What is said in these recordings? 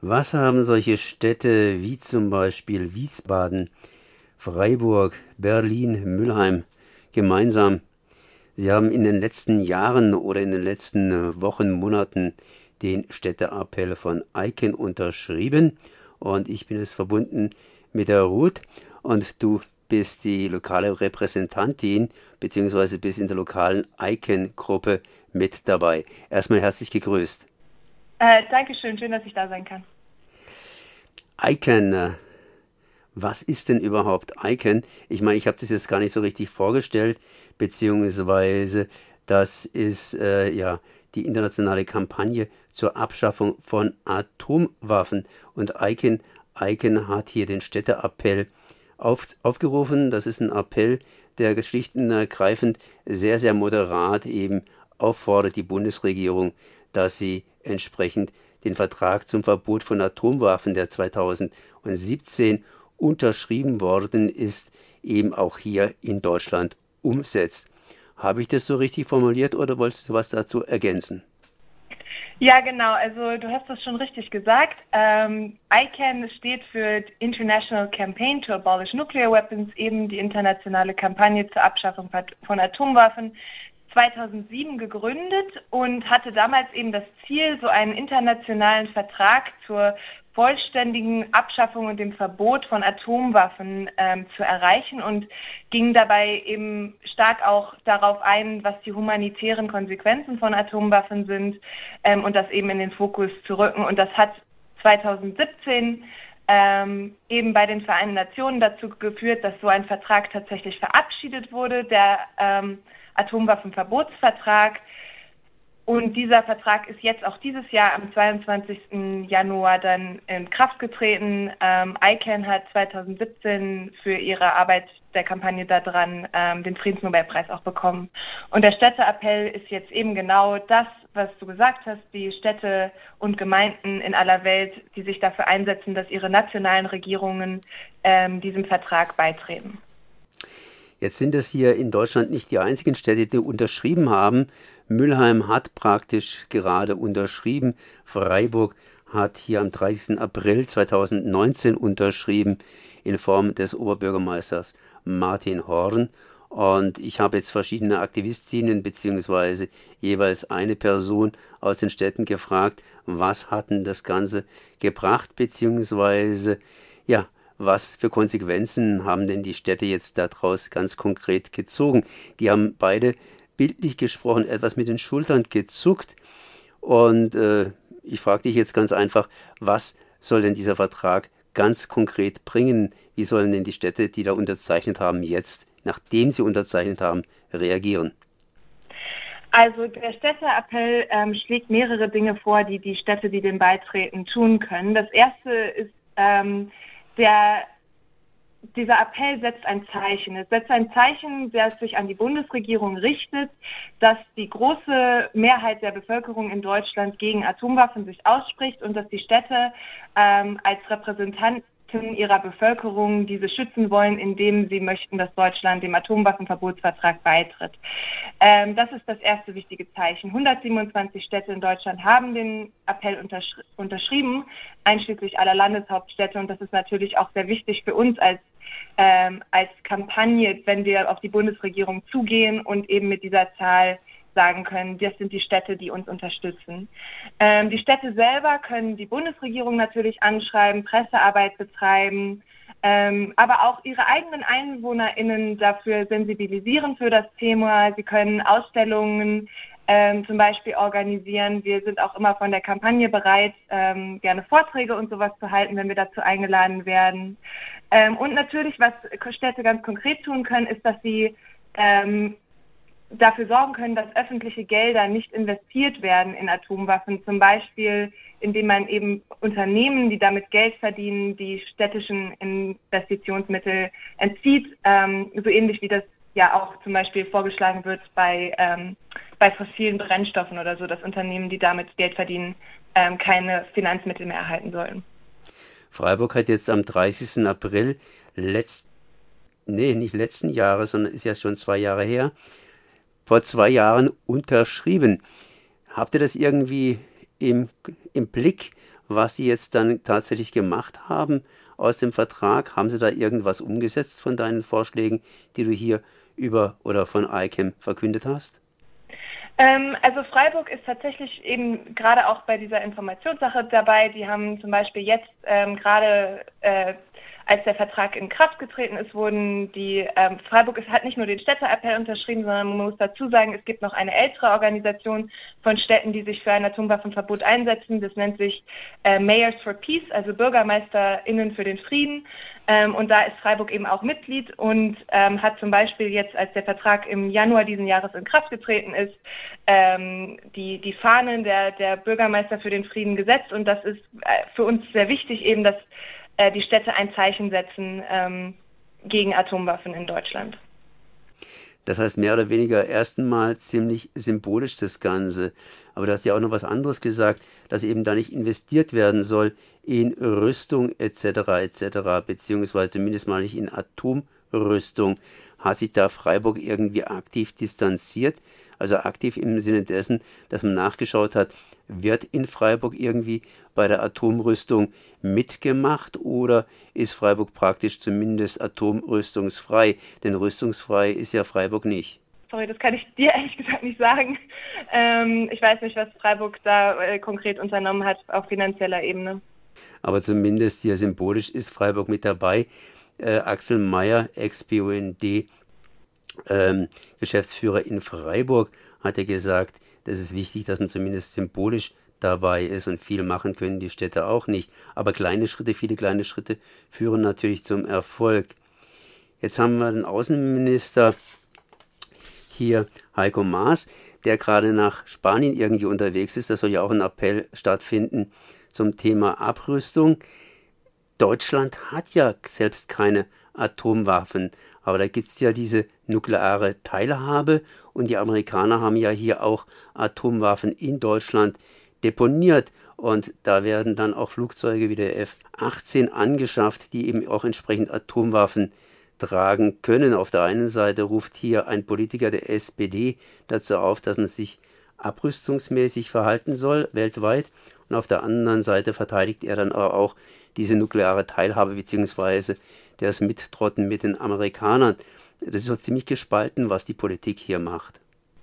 Was haben solche Städte wie zum Beispiel Wiesbaden, Freiburg, Berlin, Mülheim gemeinsam? Sie haben in den letzten Jahren oder in den letzten Wochen, Monaten den Städteappell von Eiken unterschrieben und ich bin es verbunden mit der Ruth und du bist die lokale Repräsentantin beziehungsweise bist in der lokalen Eiken-Gruppe mit dabei. Erstmal herzlich gegrüßt. Dankeschön, schön, dass ich da sein kann. Eiken, was ist denn überhaupt Eiken? Ich meine, ich habe das jetzt gar nicht so richtig vorgestellt, beziehungsweise das ist ja die internationale Kampagne zur Abschaffung von Atomwaffen. Und Eiken hat hier den Städteappell aufgerufen. Das ist ein Appell, der schlicht und ergreifend sehr, sehr moderat eben auffordert die Bundesregierung, dass sie entsprechend den Vertrag zum Verbot von Atomwaffen, der 2017 unterschrieben worden ist, eben auch hier in Deutschland umsetzt. Habe ich das so richtig formuliert oder wolltest du was dazu ergänzen? Ja, genau, also du hast das schon richtig gesagt. ICAN steht für International Campaign to Abolish Nuclear Weapons, eben die internationale Kampagne zur Abschaffung von Atomwaffen. 2007 gegründet und hatte damals eben das Ziel, so einen internationalen Vertrag zur vollständigen Abschaffung und dem Verbot von Atomwaffen zu erreichen und ging dabei eben stark auch darauf ein, was die humanitären Konsequenzen von Atomwaffen sind und das eben in den Fokus zu rücken. Und das hat 2017 eben bei den Vereinten Nationen dazu geführt, dass so ein Vertrag tatsächlich verabschiedet wurde, der Atomwaffenverbotsvertrag. Und dieser Vertrag ist jetzt auch dieses Jahr am 22. Januar dann in Kraft getreten. ICAN hat 2017 für ihre Arbeit der Kampagne daran den Friedensnobelpreis auch bekommen. Und der Städteappell ist jetzt eben genau das, was du gesagt hast, die Städte und Gemeinden in aller Welt, die sich dafür einsetzen, dass ihre nationalen Regierungen diesem Vertrag beitreten. Jetzt sind es hier in Deutschland nicht die einzigen Städte, die unterschrieben haben. Mülheim hat praktisch gerade unterschrieben. Freiburg hat hier am 30. April 2019 unterschrieben in Form des Oberbürgermeisters Martin Horn. Und ich habe jetzt verschiedene Aktivistinnen beziehungsweise jeweils eine Person aus den Städten gefragt, was hat denn das Ganze gebracht, beziehungsweise ja, was für Konsequenzen haben denn die Städte jetzt daraus ganz konkret gezogen? Die haben beide bildlich gesprochen etwas mit den Schultern gezuckt. Und ich frage dich jetzt ganz einfach, was soll denn dieser Vertrag ganz konkret bringen? Wie sollen denn die Städte, die da unterzeichnet haben, jetzt, nachdem sie unterzeichnet haben, reagieren? Also der Städteappell schlägt mehrere Dinge vor, die die Städte, die dem beitreten, tun können. Das erste ist dieser Appell setzt ein Zeichen. Es setzt ein Zeichen, das sich an die Bundesregierung richtet, dass die große Mehrheit der Bevölkerung in Deutschland gegen Atomwaffen sich ausspricht und dass die Städte als Repräsentanten ihrer Bevölkerung diese schützen wollen, indem sie möchten, dass Deutschland dem Atomwaffenverbotsvertrag beitritt. Das ist das erste wichtige Zeichen. 127 Städte in Deutschland haben den Appell unterschrieben, einschließlich aller Landeshauptstädte. Und das ist natürlich auch sehr wichtig für uns als Kampagne, wenn wir auf die Bundesregierung zugehen und eben mit dieser Zahl sagen können, das sind die Städte, die uns unterstützen. Die Städte selber können die Bundesregierung natürlich anschreiben, Pressearbeit betreiben, aber auch ihre eigenen EinwohnerInnen dafür sensibilisieren für das Thema. Sie können Ausstellungen zum Beispiel organisieren. Wir sind auch immer von der Kampagne bereit, gerne Vorträge und sowas zu halten, wenn wir dazu eingeladen werden. Und natürlich, was Städte ganz konkret tun können, ist, dass sie dafür sorgen können, dass öffentliche Gelder nicht investiert werden in Atomwaffen, zum Beispiel indem man eben Unternehmen, die damit Geld verdienen, die städtischen Investitionsmittel entzieht, so ähnlich wie das ja auch zum Beispiel vorgeschlagen wird bei fossilen Brennstoffen oder so, dass Unternehmen, die damit Geld verdienen, keine Finanzmittel mehr erhalten sollen. Freiburg hat jetzt am 30. April nicht letzten Jahres, sondern ist ja schon 2 Jahre her, vor 2 Jahren unterschrieben. Habt ihr das irgendwie im Blick, was Sie jetzt dann tatsächlich gemacht haben aus dem Vertrag? Haben Sie da irgendwas umgesetzt von deinen Vorschlägen, die du hier von ICAM verkündet hast? Also Freiburg ist tatsächlich eben gerade auch bei dieser Informationssache dabei. Die haben zum Beispiel jetzt gerade, als der Vertrag in Kraft getreten ist, Freiburg hat nicht nur den Städteappell unterschrieben, sondern man muss dazu sagen, es gibt noch eine ältere Organisation von Städten, die sich für ein Atomwaffenverbot einsetzen. Das nennt sich Mayors for Peace, also BürgermeisterInnen für den Frieden. Und da ist Freiburg eben auch Mitglied und hat zum Beispiel jetzt, als der Vertrag im Januar diesen Jahres in Kraft getreten ist, die Fahnen der Bürgermeister für den Frieden gesetzt. Und das ist für uns sehr wichtig, eben, dass die Städte ein Zeichen setzen gegen Atomwaffen in Deutschland. Das heißt mehr oder weniger erstmal ziemlich symbolisch das Ganze. Aber du hast ja auch noch was anderes gesagt, dass eben da nicht investiert werden soll in Rüstung etc., beziehungsweise zumindest mal nicht in Atomrüstung. Hat sich da Freiburg irgendwie aktiv distanziert? Also aktiv im Sinne dessen, dass man nachgeschaut hat, wird in Freiburg irgendwie bei der Atomrüstung mitgemacht oder ist Freiburg praktisch zumindest atomrüstungsfrei? Denn rüstungsfrei ist ja Freiburg nicht. Sorry, das kann ich dir ehrlich gesagt nicht sagen. Ich weiß nicht, was Freiburg da konkret unternommen hat auf finanzieller Ebene. Aber zumindest hier symbolisch ist Freiburg mit dabei. Axel Meyer, ex-BUND, Geschäftsführer in Freiburg, hat ja gesagt, das ist wichtig, dass man zumindest symbolisch dabei ist und viel machen können die Städte auch nicht. Aber viele kleine Schritte führen natürlich zum Erfolg. Jetzt haben wir den Außenminister hier, Heiko Maas, der gerade nach Spanien irgendwie unterwegs ist. Da soll ja auch ein Appell stattfinden zum Thema Abrüstung. Deutschland hat ja selbst keine Atomwaffen, aber da gibt es ja diese nukleare Teilhabe und die Amerikaner haben ja hier auch Atomwaffen in Deutschland deponiert und da werden dann auch Flugzeuge wie der F-18 angeschafft, die eben auch entsprechend Atomwaffen tragen können. Auf der einen Seite ruft hier ein Politiker der SPD dazu auf, dass man sich abrüstungsmäßig verhalten soll, weltweit. Und auf der anderen Seite verteidigt er dann auch diese nukleare Teilhabe bzw. das Mittrotten mit den Amerikanern. Das ist so ziemlich gespalten, was die Politik hier macht.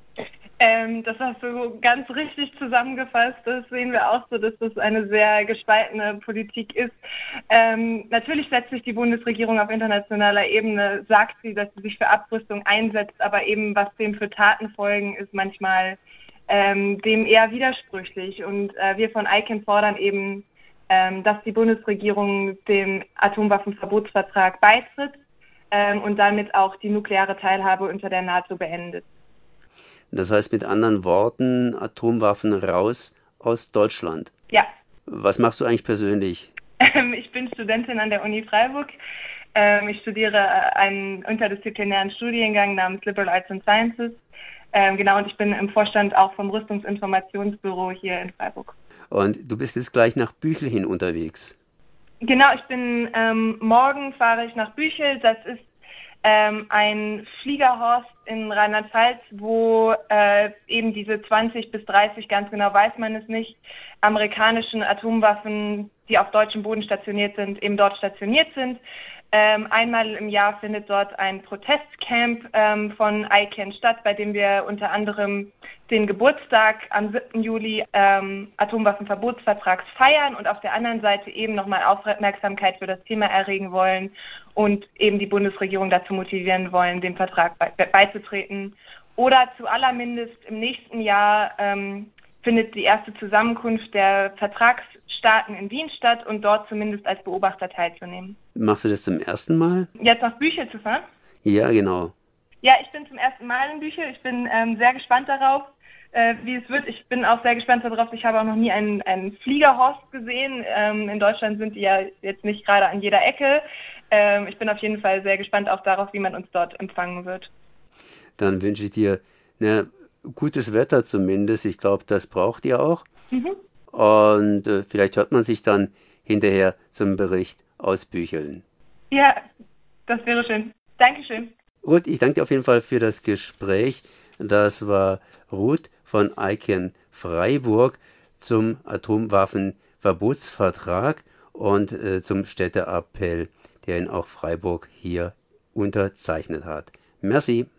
Das hast du ganz richtig zusammengefasst. Das sehen wir auch so, dass das eine sehr gespaltene Politik ist. Natürlich setzt sich die Bundesregierung auf internationaler Ebene, sagt sie, dass sie sich für Abrüstung einsetzt, aber eben was dem für Taten folgen, ist manchmal dem eher widersprüchlich. Und wir von ICAN fordern eben, dass die Bundesregierung dem Atomwaffenverbotsvertrag beitritt und damit auch die nukleare Teilhabe unter der NATO beendet. Das heißt mit anderen Worten, Atomwaffen raus aus Deutschland. Ja. Was machst du eigentlich persönlich? Ich bin Studentin an der Uni Freiburg. Ich studiere einen interdisziplinären Studiengang namens Liberal Arts and Sciences. Und ich bin im Vorstand auch vom Rüstungsinformationsbüro hier in Freiburg. Und du bist jetzt gleich nach Büchel hin unterwegs? Genau, morgen fahre ich nach Büchel. Das ist ein Fliegerhorst in Rheinland-Pfalz, wo eben diese 20 bis 30, ganz genau weiß man es nicht, amerikanischen Atomwaffen, die auf deutschem Boden stationiert sind, eben dort stationiert sind. Einmal im Jahr findet dort ein Protestcamp von ICAN statt, bei dem wir unter anderem den Geburtstag am 7. Juli Atomwaffenverbotsvertrags feiern und auf der anderen Seite eben nochmal Aufmerksamkeit für das Thema erregen wollen und eben die Bundesregierung dazu motivieren wollen, dem Vertrag beizutreten. Oder zu allermindest im nächsten Jahr findet die erste Zusammenkunft der Vertragsstaaten in Wien statt und dort zumindest als Beobachter teilzunehmen. Machst du das zum ersten Mal? Jetzt nach Büchel zu fahren? Ja, genau. Ja, ich bin zum ersten Mal in Büchel. Ich bin sehr gespannt darauf, wie es wird. Ich bin auch sehr gespannt darauf. Ich habe auch noch nie einen Fliegerhorst gesehen. In Deutschland sind die ja jetzt nicht gerade an jeder Ecke. Ich bin auf jeden Fall sehr gespannt auch darauf, wie man uns dort empfangen wird. Dann wünsche ich dir gutes Wetter zumindest. Ich glaube, das braucht ihr auch. Mhm. Und vielleicht hört man sich dann hinterher zum Bericht aus Bücheln. Ja, das wäre schön. Dankeschön. Ruth, ich danke dir auf jeden Fall für das Gespräch. Das war Ruth von ICAN Freiburg zum Atomwaffen Verbotsvertrag und zum Städteappell, der ihn auch Freiburg hier unterzeichnet hat. Merci.